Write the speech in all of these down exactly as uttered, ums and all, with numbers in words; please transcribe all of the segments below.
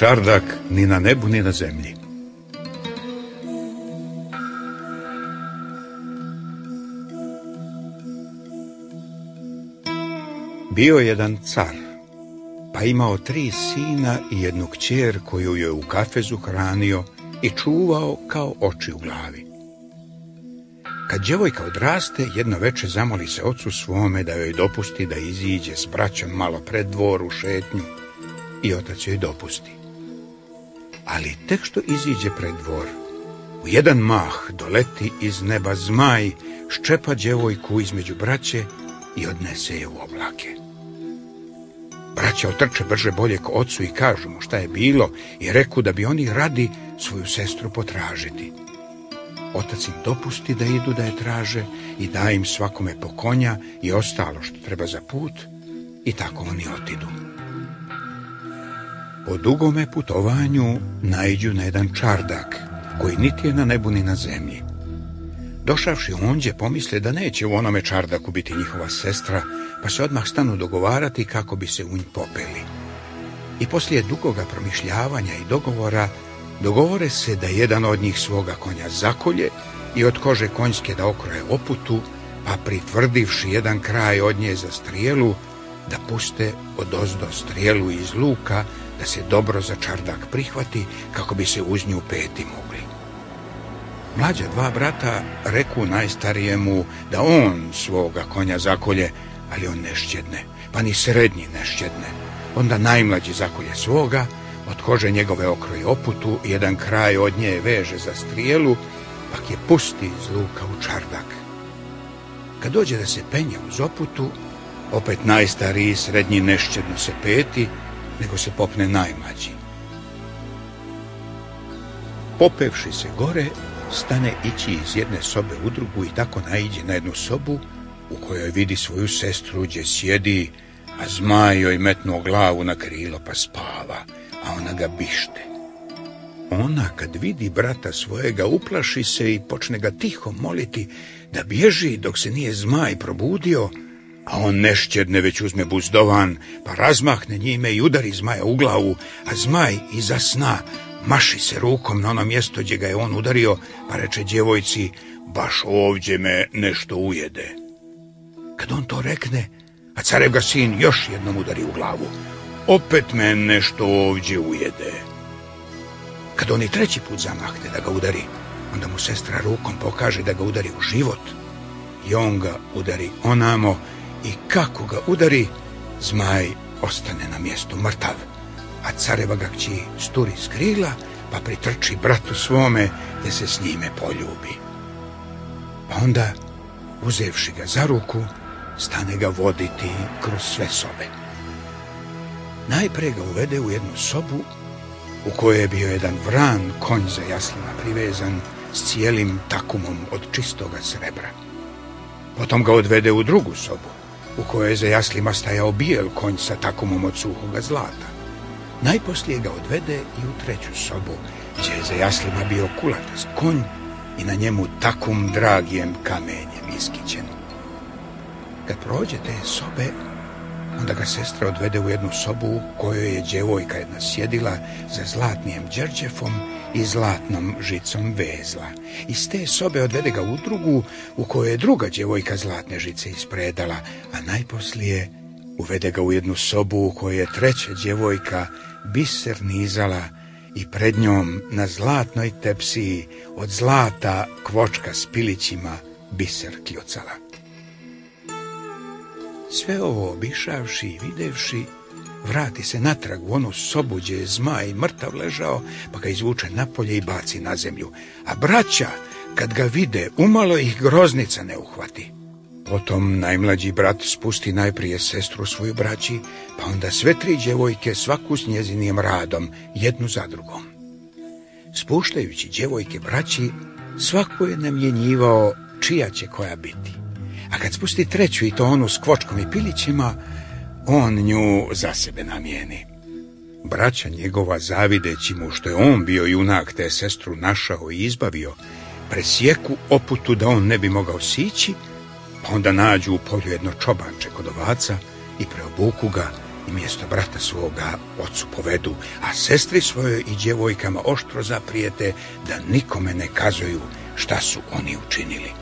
čardak ni na nebu ni na zemlji. Bio je jedan car, pa imao tri sina i jednu kćer koju je u kafezu hranio i čuvao kao oči u glavi. Kad djevojka odraste, jedno veče zamoli se ocu svome da joj dopusti da iziđe s braćom malo pred dvor u šetnju i otac joj dopusti. Ali tek što iziđe pred dvor, u jedan mah doleti iz neba zmaj, ščepa djevojku između braće i odnese je u oblake. Braća otrče brže bolje k ocu i kažu mu šta je bilo i reku da bi oni radi svoju sestru potražiti. Otac im dopusti da idu da je traže i da im svakome po konja i ostalo što treba za put i tako oni otidu. Po dugome putovanju naiđu na jedan čardak koji niti je na nebu ni na zemlji. Došavši ondje pomisle da neće u onome čardaku biti njihova sestra, pa se odmah stanu dogovarati kako bi se u nj popeli. I poslije dugoga promišljavanja i dogovora dogovore se da jedan od njih svoga konja zakolje i od kože konjske da okroje oputu, pa pritvrdivši jedan kraj od nje za strijelu, da puste odozdo strijelu iz luka, da se dobro za čardak prihvati kako bi se uz nju peti mogli. Mlađa dva brata reku najstarijemu da on svoga konja zakolje, ali on ne šćedne, pa ni srednji ne šćedne. Onda najmlađi zakolje svoga, od kože njegove okroji oputu, jedan kraj od nje veže za strijelu, pak je pusti iz luka u čardak. Kad dođe da se penje uz oputu, opet najstariji srednji nešćedno se peti, nego se popne najmlađi. Popevši se gore, stane ići iz jedne sobe u drugu i tako naiđe na jednu sobu u kojoj vidi svoju sestru gdje sjedi, a zmaj joj metnuo glavu na krilo pa spava, a ona ga bište. Ona kad vidi brata svojega uplaši se i počne ga tiho moliti da bježi dok se nije zmaj probudio, a on nešćedne već uzme buzdovan pa razmahne njime i udari zmaja u glavu, a zmaj iza sna maši se rukom na ono mjesto gdje ga je on udario, pa reče djevojci, baš ovdje me nešto ujede. Kad on to rekne, a carev ga sin još jednom udari u glavu, opet me nešto ovdje ujede. Kad on i treći put zamahne da ga udari, onda mu sestra rukom pokaže da ga udari u život i on ga udari onamo i kako ga udari, zmaj ostane na mjestu mrtav, a careva ga kći sturi s krila, pa pritrči bratu svome da se s njime poljubi. Pa onda, uzevši ga za ruku, stane ga voditi kroz sve sobe. Najpre ga uvede u jednu sobu u kojoj je bio jedan vran konj za jaslima privezan s cijelim takumom od čistoga srebra. Potom ga odvede u drugu sobu u kojoj je za jaslima stajao bijel konj sa takumom od suhoga zlata. Najposlije ga odvede i u treću sobu, gdje je za jaslima bio kulatast konj i na njemu takum dragijem kamenjem iskićen. Kad prođe te sobe, onda ga sestra odvede u jednu sobu u kojoj je djevojka jedna sjedila za zlatnijem đerđefom i zlatnom žicom vezla. Iz te sobe odvede ga u drugu u kojoj je druga djevojka zlatne žice ispredala, a najposlije uvede ga u jednu sobu u kojoj je treća djevojka biser nizala i pred njom na zlatnoj tepsiji od zlata kvočka s pilićima biser kljucala. Sve ovo obišavši i videvši, vrati se natrag u onu sobu gdje je zmaj mrtav ležao, pa ga izvuče napolje i baci na zemlju. A braća, kad ga vide, umalo ih groznica ne uhvati. Potom najmlađi brat spusti najprije sestru svoju braći, pa onda sve tri djevojke svaku s njezinijem radom, jednu za drugom. Spuštajući djevojke braći, svaku je namjenjivao čija će koja biti. A kad spusti treću i to onu s kvočkom i pilićima, on nju za sebe namijeni. Braća njegova, zavideći mu što je on bio junak te sestru našao i izbavio, presjeku oputu da on ne bi mogao sići, pa onda nađu u polju jedno čobanče kod ovaca i preobuku ga umjesto brata svoga ocu povedu, a sestri svojoj i djevojkama oštro zaprijete da nikome ne kazuju šta su oni učinili.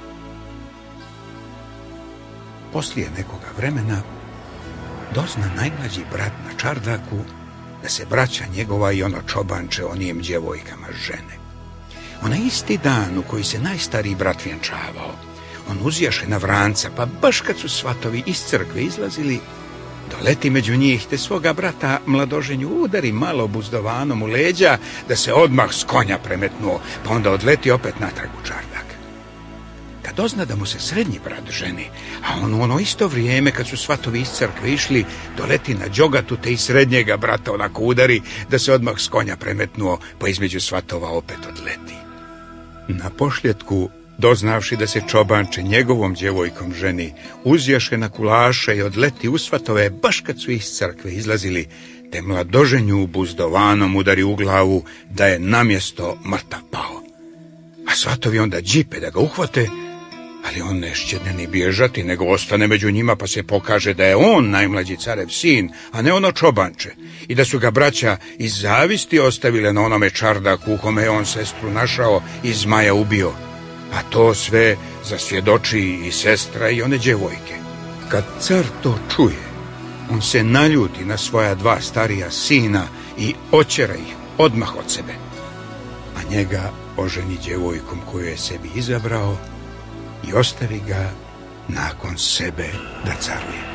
Poslije nekoga vremena dozna najmlađi brat na čardaku da se braća njegova i ono čobanče onijem djevojkama žene. Onaj isti dan u koji se najstariji brat vjenčavao, on uzjaše na vranca, pa baš kad su svatovi iz crkve izlazili, doleti među njih, te svoga brata mladoženju udari malo buzdovanom u leđa, da se odmah s konja premetnuo, pa onda odleti opet natrag u čardak. Kad dozna da mu se srednji brat ženi, a on u ono isto vrijeme kad su svatovi iz crkve išli, doleti na đogatu, te i srednjega brata onako udari, da se odmah s konja premetnuo, pa između svatova opet odleti. Na pošljetku, doznavši da se čobanče njegovom djevojkom ženi, uzjaše na kulaše i odleti u svatove baš kad su iz crkve izlazili, te mladoženju buzdovanom udari u glavu, da je namjesto mrtav pao. A svatovi onda džipe da ga uhvate, ali on ne šćedne ni bježati, nego ostane među njima, pa se pokaže da je on najmlađi carev sin, a ne ono čobanče, i da su ga braća iz zavisti ostavile na onome čardaku u kome je on sestru našao i zmaja ubio. A to sve zasvjedoči i sestra i one djevojke. Kad car to čuje, on se naljuti na svoja dva starija sina i oćera ih odmah od sebe, a njega oženi djevojkom koju je sebi izabrao i ostavi ga nakon sebe da caruje.